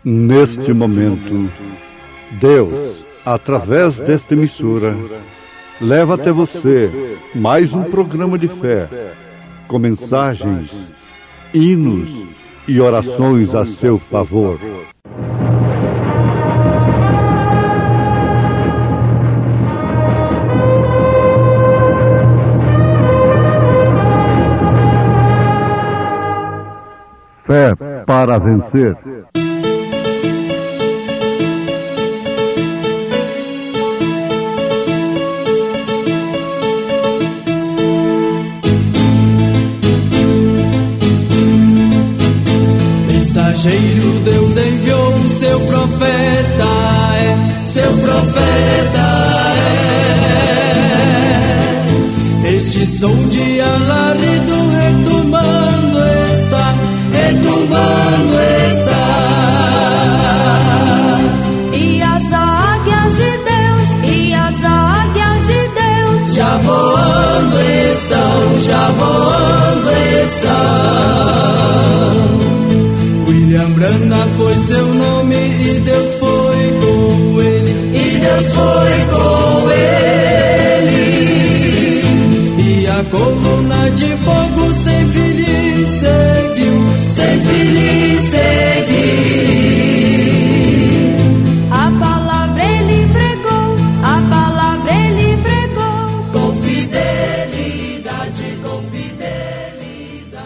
Neste momento, Deus, através desta emissora, leva até você mais um programa de fé, com mensagens, hinos e orações a seu favor. Fé para vencer. Mensageiro, Deus enviou o seu profeta, seu profeta é. Este som de alarido retumbando está, retumbando está. E as águias de Deus, e as águias de Deus, já voando estão, já voando estão. William Branham foi seu nome e Deus foi com ele, e Deus foi com ele. E a coluna de fogo sempre lhe seguiu, sempre lhe seguiu. a palavra ele pregou, a palavra ele pregou, Com fidelidade, com fidelidade.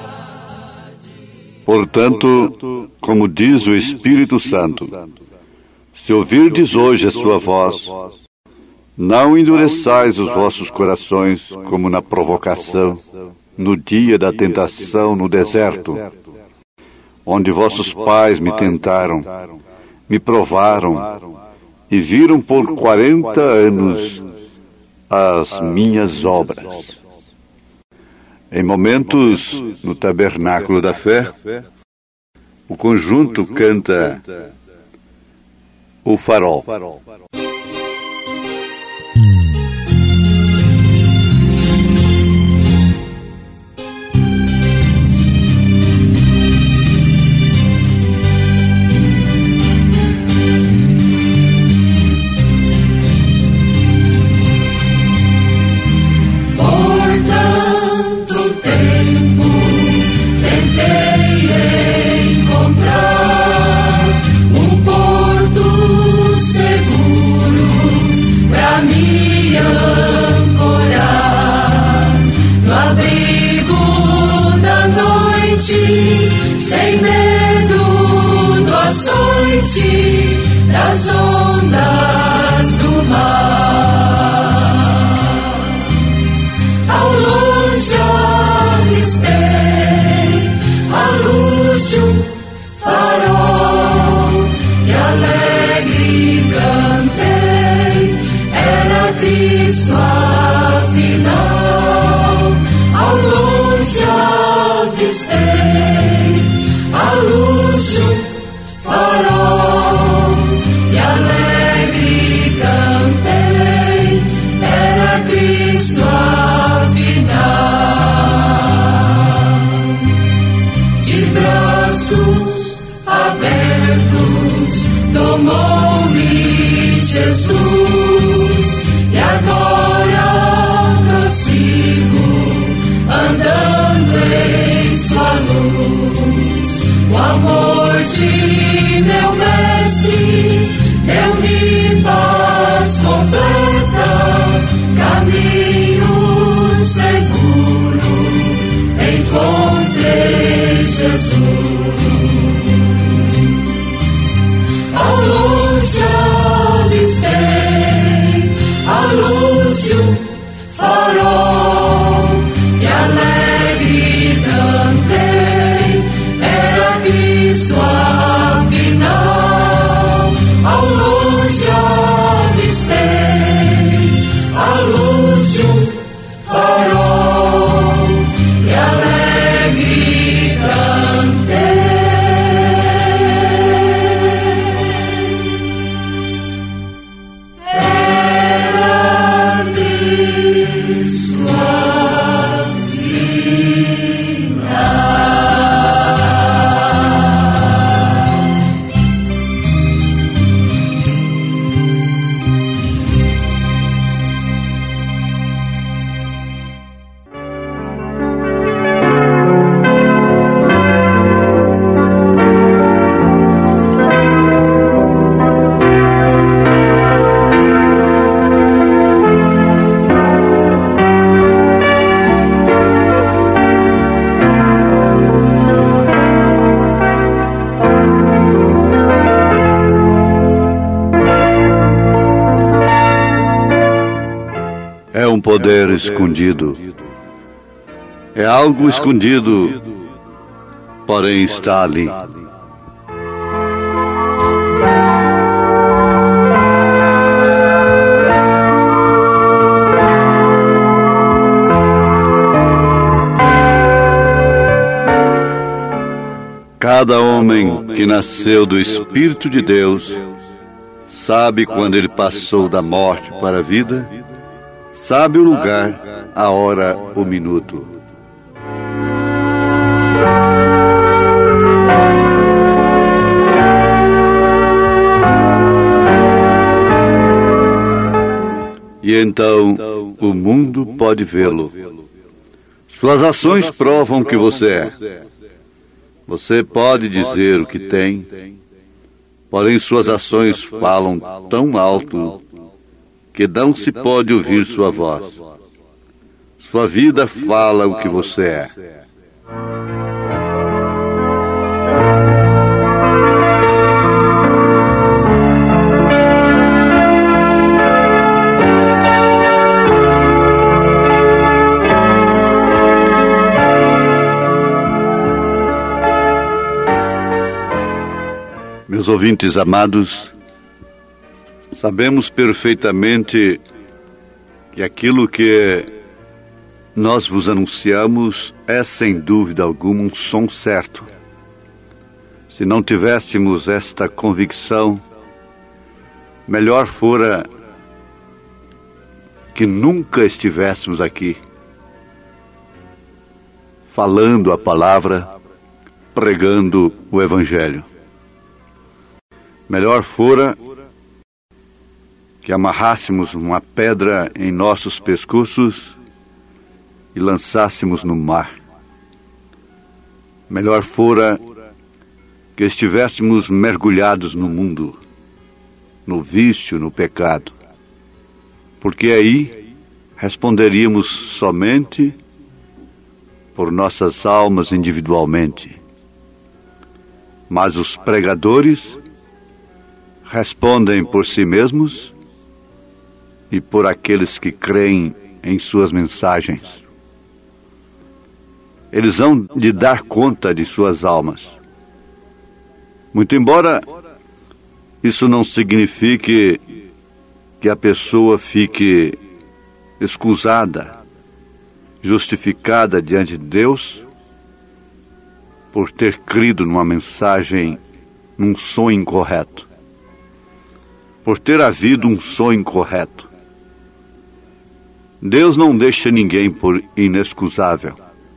Portanto, como diz o Espírito Santo, se ouvirdes hoje a sua voz, não endureçais os vossos corações como na provocação, no dia da tentação no deserto, onde vossos pais me tentaram, me provaram e viram por 40 anos as minhas obras. Em momentos no Tabernáculo da Fé, o conjunto canta O Farol. Sem medo do açoite das ondas do mar. Ao longe avistei a luz de um farol e alegre cantei, era Cristo afinal. Ao longe avistei a luz de um farol e alegre cantei, era Cristo afinal. De braços abertos tomou-me Jesus e agora prossigo andando em sua luz. O amor de meu mestre deu-me paz completa, caminho seguro, encontrei Jesus. Ao longe avistei a luz de um farol e alegre cantei, era Cristo afinal. Ao longe avistei a luz de um farol e alegre cantei. Era Cristo afinal. é um poder escondido. É algo escondido, porém está ali. Cada homem que nasceu do Espírito de Deus sabe quando ele passou da morte para a vida, sabe o lugar, a hora, o minuto. E então o mundo pode vê-lo. Suas ações provam que você é. Você pode dizer o que tem, porém suas ações falam tão alto que não se pode ouvir sua voz. Sua vida fala o que você é. Meus ouvintes amados, sabemos perfeitamente que aquilo que nós vos anunciamos é, sem dúvida alguma, um som certo. Se não tivéssemos esta convicção, melhor fora que nunca estivéssemos aqui, falando a palavra, pregando o Evangelho. Melhor fora que amarrássemos uma pedra em nossos pescoços e lançássemos no mar. Melhor fora que estivéssemos mergulhados no mundo, no vício, no pecado. Porque aí responderíamos somente por nossas almas individualmente. Mas os pregadores respondem por si mesmos e por aqueles que creem em suas mensagens. Eles hão de dar conta de suas almas. Muito embora isso não signifique que a pessoa fique excusada, justificada diante de Deus por ter crido numa mensagem, num sonho incorreto. Por ter havido um sonho incorreto. Deus não deixa ninguém por inexcusável.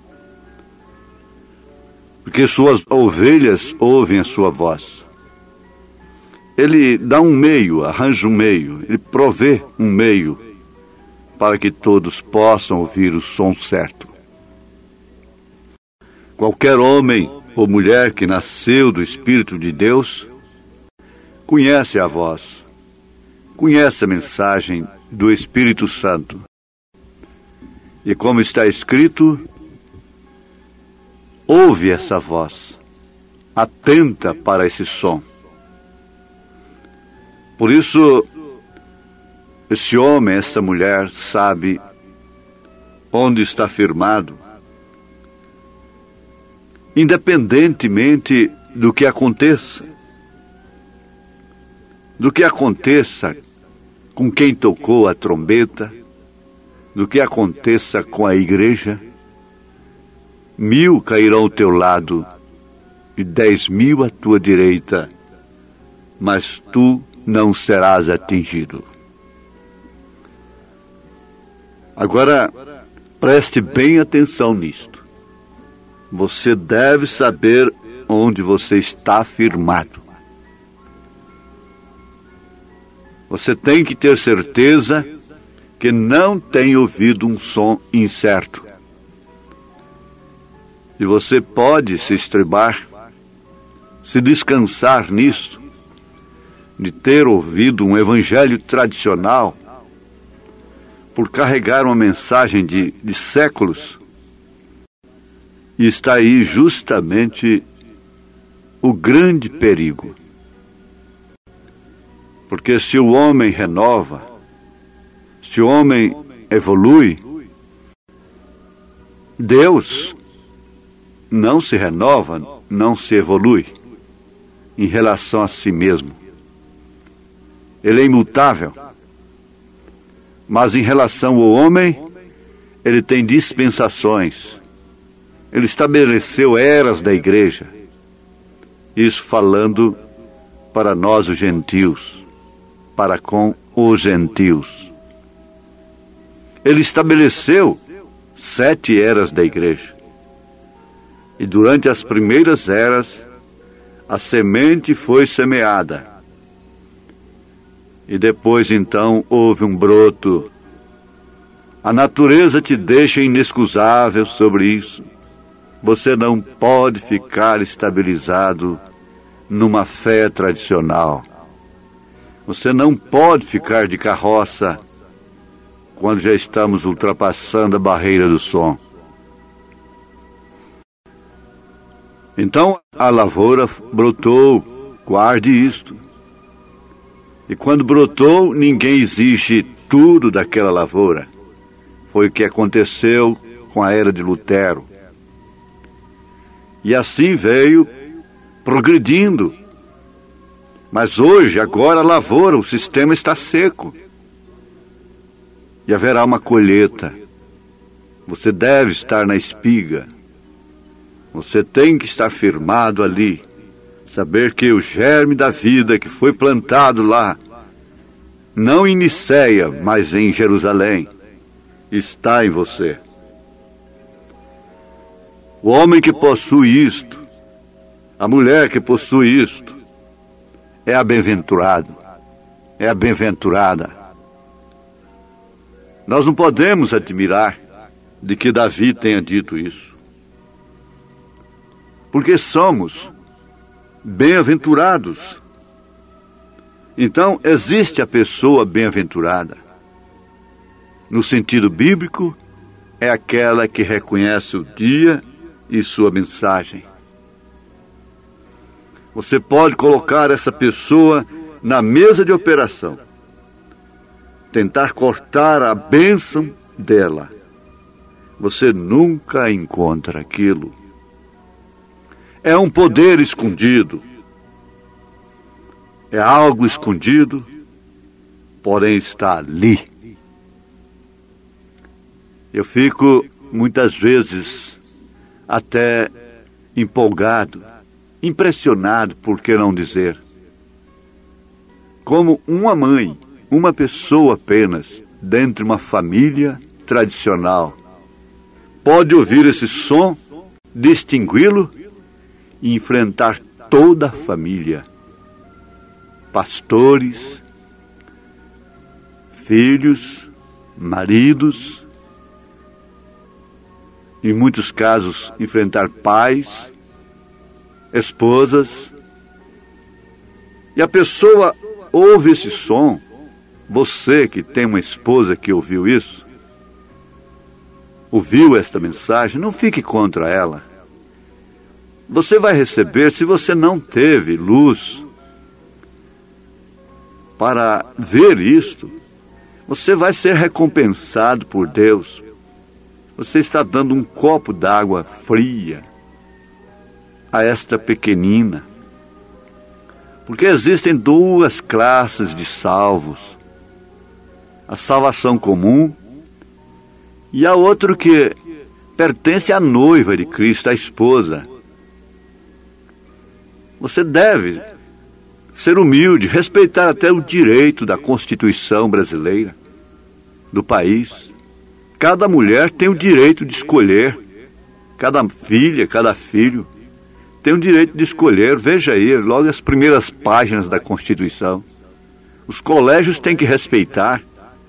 Porque suas ovelhas ouvem a sua voz. Ele dá um meio, arranja um meio, ele provê um meio para que todos possam ouvir o som certo. Qualquer homem ou mulher que nasceu do Espírito de Deus conhece a voz. Conhece a mensagem do Espírito Santo. E como está escrito, ouve essa voz, atenta para esse som. Por isso, esse homem, essa mulher, sabe onde está firmado, independentemente do que aconteça. Do que aconteça com quem tocou a trombeta, do que aconteça com a igreja, 1000 cairão ao teu lado e 10.000 à tua direita, mas tu não serás atingido. Agora, preste bem atenção nisto. Você deve saber onde você está firmado. Você tem que ter certeza que não tem ouvido um som incerto. E você pode se estrebar, se descansar nisto, de ter ouvido um evangelho tradicional, por carregar uma mensagem de séculos. E está aí justamente o grande perigo. Porque se o homem renova, se o homem evolui, Deus não se renova, não se evolui em relação a si mesmo. Ele é imutável. Mas em relação ao homem, ele tem dispensações. Ele estabeleceu eras da igreja. Isso falando para nós os gentios, para com os gentios. Ele estabeleceu 7 eras da igreja. E durante as primeiras eras, a semente foi semeada. E depois, então, houve um broto. A natureza te deixa inexcusável sobre isso. Você não pode ficar estabilizado numa fé tradicional. Você não pode ficar de carroça quando já estamos ultrapassando a barreira do som. Então, a lavoura brotou, guarde isto. E quando brotou, ninguém exige tudo daquela lavoura. Foi o que aconteceu com a era de Lutero. E assim veio progredindo. Mas hoje, agora a lavoura, o sistema está seco. E haverá uma colheita. Você deve estar na espiga. Você tem que estar firmado ali. Saber que o germe da vida que foi plantado lá, não em Niceia, mas em Jerusalém, está em você. O homem que possui isto, a mulher que possui isto, é bem-aventurado, é a bem-aventurada. Nós não podemos admirar de que Davi tenha dito isso, porque somos bem-aventurados. Então, existe a pessoa bem-aventurada. No sentido bíblico, é aquela que reconhece o dia e sua mensagem. Você pode colocar essa pessoa na mesa de operação, tentar cortar a bênção dela. Você nunca encontra aquilo. É um poder escondido. É algo escondido, porém está ali. Eu fico muitas vezes até empolgado, impressionado, por que não dizer, como uma mãe, uma pessoa apenas, dentro de uma família tradicional, pode ouvir esse som, distingui-lo e enfrentar toda a família. Pastores, filhos, maridos, em muitos casos enfrentar pais, esposas. E a pessoa ouve esse som. Você que tem uma esposa que ouviu isso, ouviu esta mensagem, não fique contra ela. Você vai receber, se você não teve luz para ver isto, você vai ser recompensado por Deus. Você está dando um copo d'água fria a esta pequenina. Porque existem 2 classes de salvos. A salvação comum e a outra que pertence à noiva de Cristo, à esposa. Você deve ser humilde, respeitar até o direito da Constituição brasileira, do país. Cada mulher tem o direito de escolher, cada filha, cada filho tem o direito de escolher. Veja aí, logo as primeiras páginas da Constituição. Os colégios têm que respeitar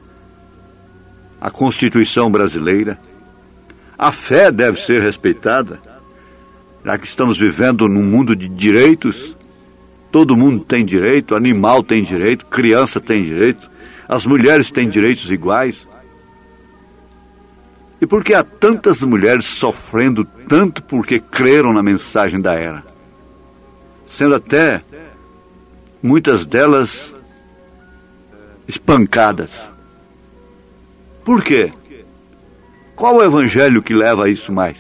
a Constituição brasileira. A fé deve ser respeitada, já que estamos vivendo num mundo de direitos. Todo mundo tem direito, animal tem direito, criança tem direito, as mulheres têm direitos iguais. E por que há tantas mulheres sofrendo tanto porque creram na mensagem da era? Sendo até, muitas delas, espancadas. Por quê? Qual o evangelho que leva a isso mais?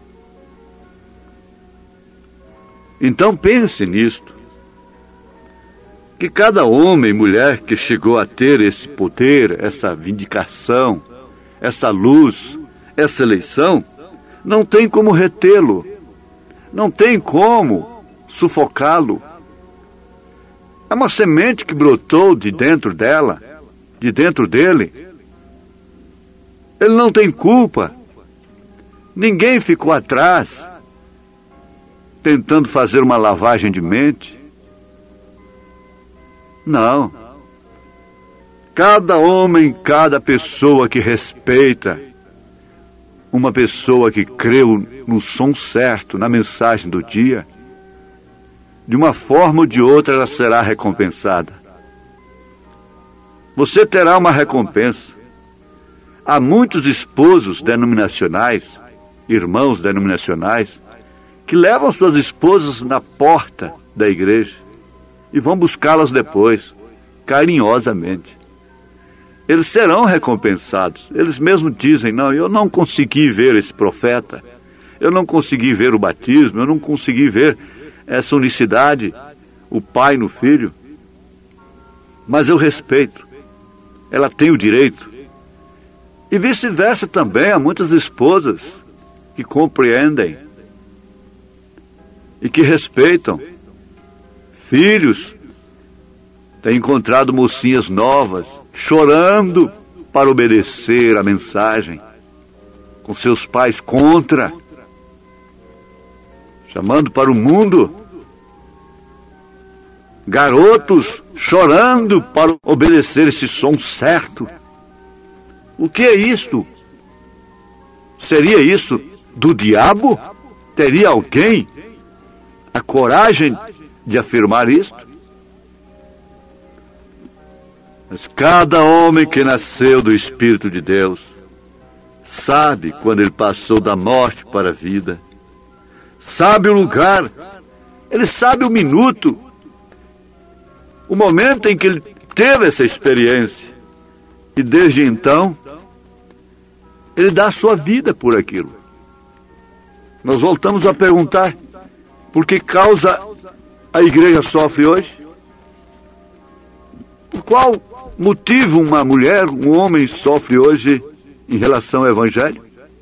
Então pense nisto. Que cada homem e mulher que chegou a ter esse poder, essa vindicação, essa luz, essa eleição, não tem como retê-lo, não tem como sufocá-lo. É uma semente que brotou de dentro dela, de dentro dele. Ele não tem culpa. Ninguém ficou atrás, tentando fazer uma lavagem de mente. Não. Cada homem, cada pessoa que respeita, uma pessoa que creu no som certo, na mensagem do dia, de uma forma ou de outra ela será recompensada. Você terá uma recompensa. Há muitos esposos denominacionais, irmãos denominacionais, que levam suas esposas na porta da igreja e vão buscá-las depois, carinhosamente. Eles serão recompensados. Eles mesmos dizem, não, eu não consegui ver esse profeta, eu não consegui ver o batismo, eu não consegui ver essa unicidade, o pai no filho, mas eu respeito. Ela tem o direito. E vice-versa também, há muitas esposas que compreendem e que respeitam. Filhos têm encontrado mocinhas novas, chorando para obedecer a mensagem, com seus pais contra, chamando para o mundo. Garotos chorando para obedecer esse som certo. O que é isto? Seria isso do diabo? Teria alguém a coragem de afirmar isto? Mas cada homem que nasceu do Espírito de Deus sabe quando ele passou da morte para a vida, sabe o lugar, ele sabe o minuto, o momento em que ele teve essa experiência, e desde então ele dá a sua vida por aquilo. Nós voltamos a perguntar: por que causa a igreja sofre hoje? Por qual motivo uma mulher, um homem sofre hoje em relação ao Evangelho?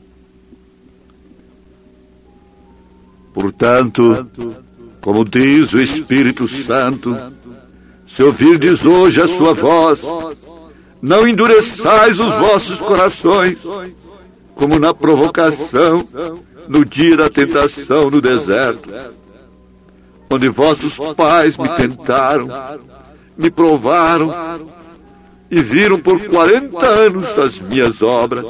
Portanto, como diz o Espírito Santo, se ouvirdes hoje a sua voz, não endureçais os vossos corações, como na provocação, no dia da tentação no deserto, onde vossos pais me tentaram, me provaram e viram por 40 anos as minhas obras.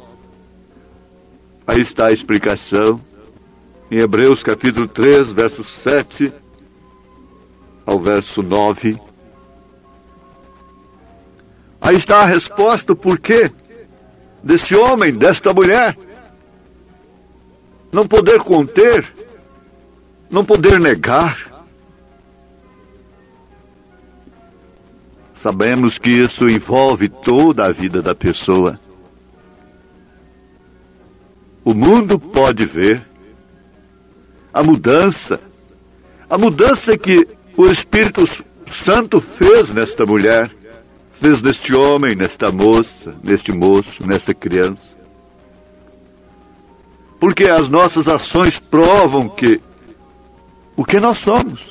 Aí está a explicação, em Hebreus capítulo 3, verso 7 ao verso 9. Aí está a resposta, o porquê desse homem, desta mulher, não poder conter, não poder negar. Sabemos que isso envolve toda a vida da pessoa. O mundo pode ver a mudança que o Espírito Santo fez nesta mulher, fez neste homem, nesta moça, neste moço, nesta criança. Porque as nossas ações provam o que nós somos.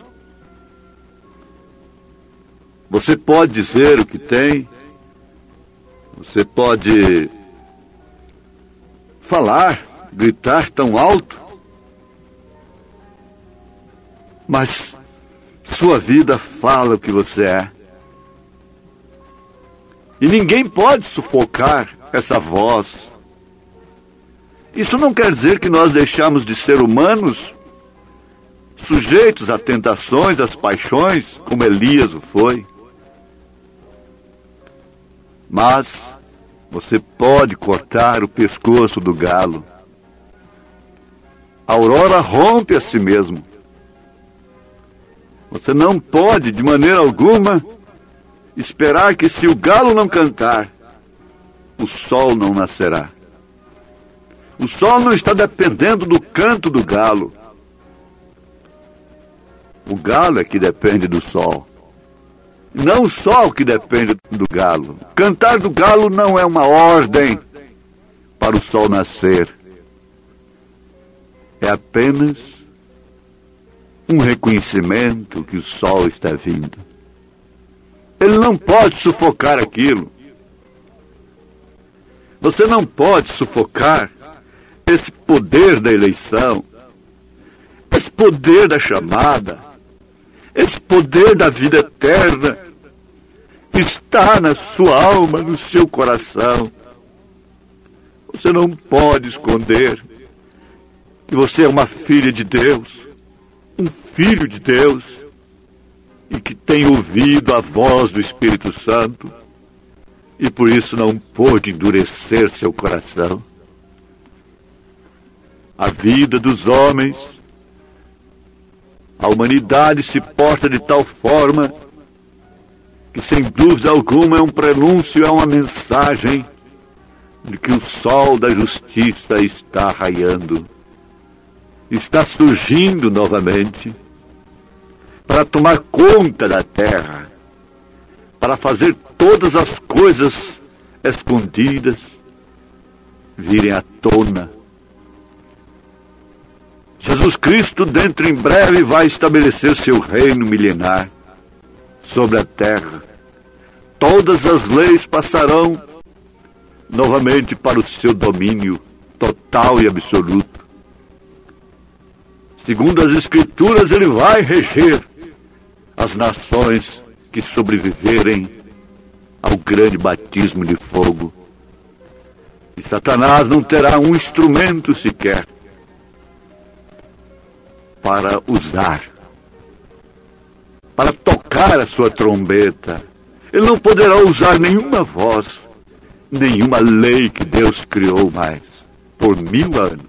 Você pode dizer o que tem, você pode falar, gritar tão alto, mas sua vida fala o que você é. E ninguém pode sufocar essa voz. Isso não quer dizer que nós deixamos de ser humanos, sujeitos a tentações, às paixões, como Elias o foi. Mas você pode cortar o pescoço do galo. A aurora rompe a si mesmo. Você não pode, de maneira alguma, esperar que se o galo não cantar, o sol não nascerá. O sol não está dependendo do canto do galo. O galo é que depende do sol. Não o sol que depende do galo. O cantar do galo não é uma ordem para o sol nascer. É apenas um reconhecimento que o sol está vindo. Ele não pode sufocar aquilo. Você não pode sufocar esse poder da eleição, esse poder da chamada, esse poder da vida eterna. Está na sua alma, no seu coração. Você não pode esconder que você é uma filha de Deus, um filho de Deus, e que tem ouvido a voz do Espírito Santo, e por isso não pôde endurecer seu coração. A vida dos homens, a humanidade se porta de tal forma que, sem dúvida alguma, é um prenúncio, é uma mensagem de que o sol da justiça está raiando, está surgindo novamente para tomar conta da terra, para fazer todas as coisas escondidas virem à tona. Jesus Cristo, dentro em breve, vai estabelecer seu reino milenar sobre a terra. Todas as leis passarão novamente para o seu domínio total e absoluto. Segundo as Escrituras, ele vai reger as nações que sobreviverem ao grande batismo de fogo. E Satanás não terá um instrumento sequer para usar, para tocar a sua trombeta. Ele não poderá usar nenhuma voz, nenhuma lei que Deus criou mais, por 1000 anos.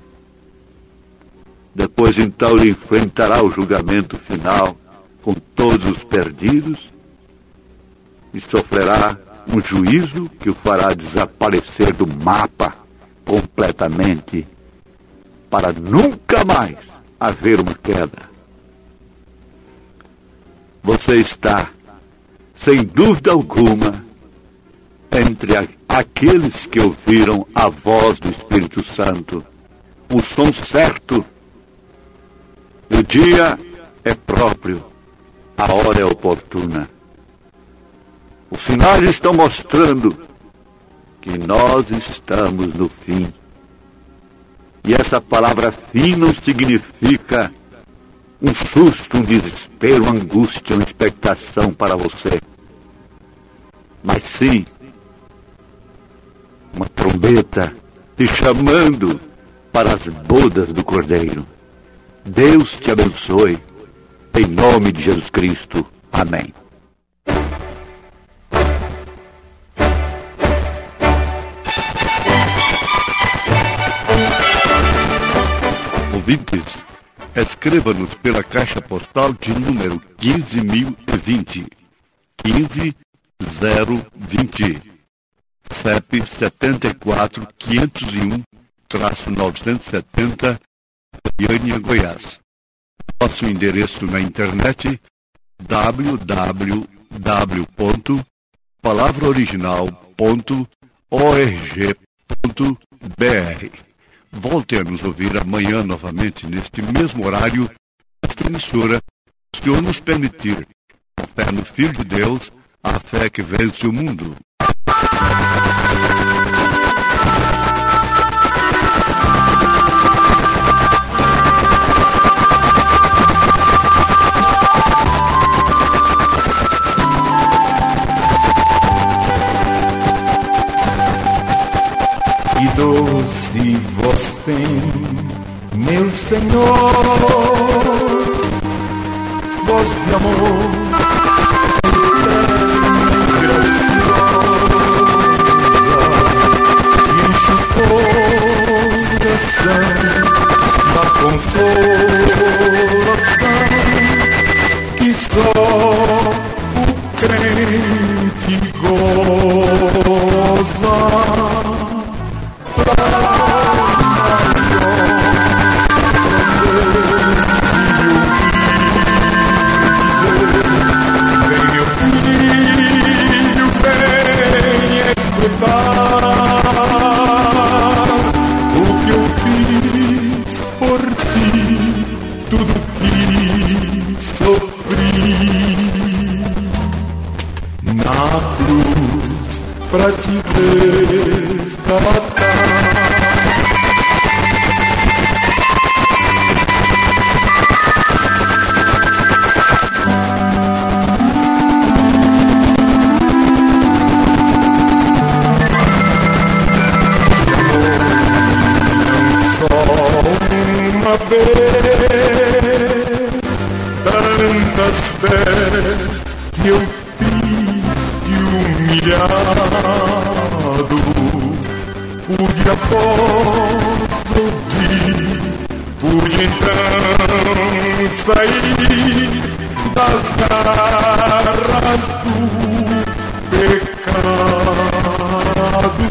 Depois, então, ele enfrentará o julgamento final com todos os perdidos e sofrerá um juízo que o fará desaparecer do mapa completamente, para nunca mais haver uma queda. Você está, sem dúvida alguma, entre aqueles que ouviram a voz do Espírito Santo, o som certo. O dia é próprio, a hora é oportuna. Os sinais estão mostrando que nós estamos no fim. E essa palavra fim não significa um susto, um desespero, uma angústia, uma expectação para você. Mas sim, uma trombeta te chamando para as bodas do Cordeiro. Deus te abençoe, em nome de Jesus Cristo. Amém. Ouvintes, escreva-nos pela caixa postal de número 15.020, 15020, CEP 74.501-970, Goiânia, Goiás. Nosso endereço na internet www.palavraoriginal.org.br. Volte a nos ouvir amanhã novamente neste mesmo horário, nesta emissora, se o Senhor nos permitir. A fé no Filho de Deus, a fé que vence o mundo. Que doce voz tem, meu Senhor, voz de amor, que enche o coração da consolação que só o crente goza. o que eu fiz por ti, tudo que sofri na cruz pra te resgatar. Tantas vezes que eu fiz humilhado, pude após ouvir, pude então sair das garras do pecado.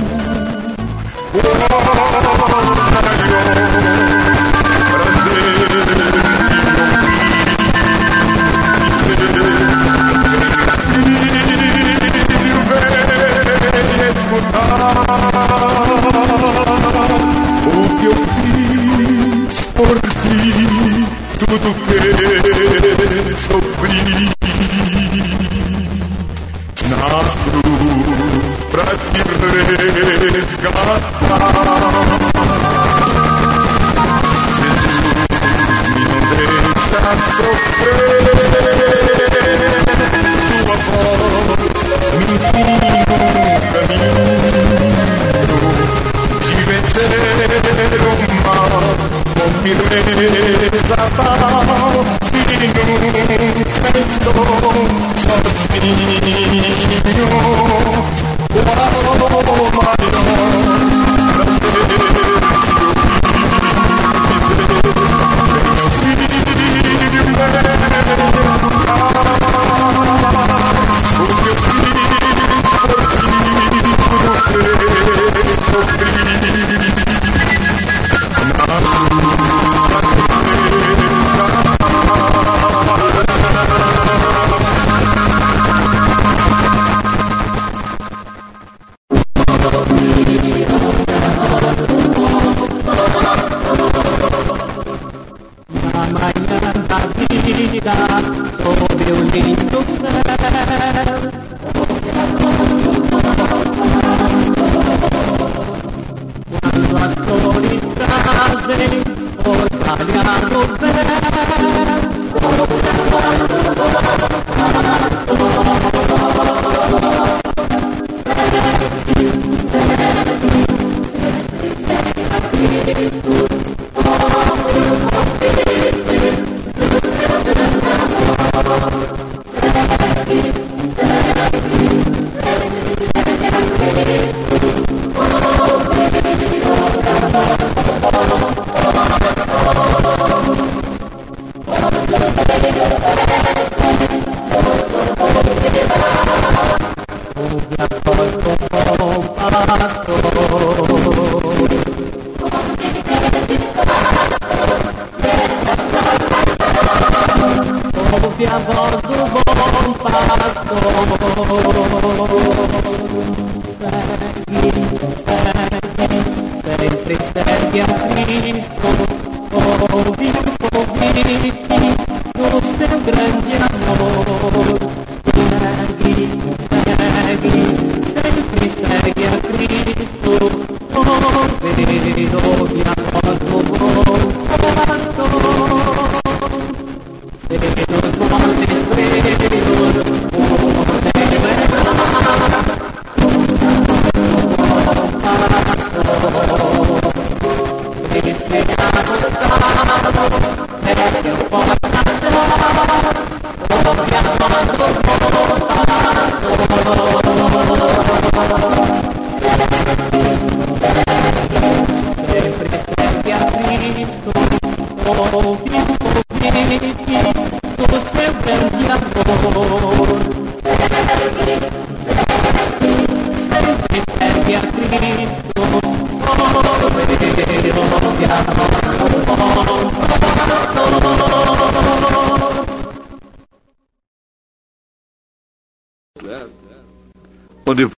O que eu fiz por ti, tudo que sofri na cruz pra te resgatar. Jesus, me não deixa sofrer, sua voz me ensina um caminho de vencer o mal, com firmeza tal, e nunca estou sozinho. Qual maior prazer que eu fiz, meu filho meu. O que eu fiz por ti, tudo que sofri na manhã da vida, sob o lindo céu, quando as flores trazem orvalhado véu, ouve a voz do bom pastor. Segue, sempre segue a Cristo. Ouve o convite do seu grande amor. Segue, sempre segue a Cristo. Ouve a voz do bom pastor. Pelos montes pretos, o rodeio é Cristiano Salvo, é que eu posso achar, ouve a voz do bom sempre segue a Cristo, ouve o convite do seu grande amor. Sempre segue a Cristo, ouve a voz do bom pastor.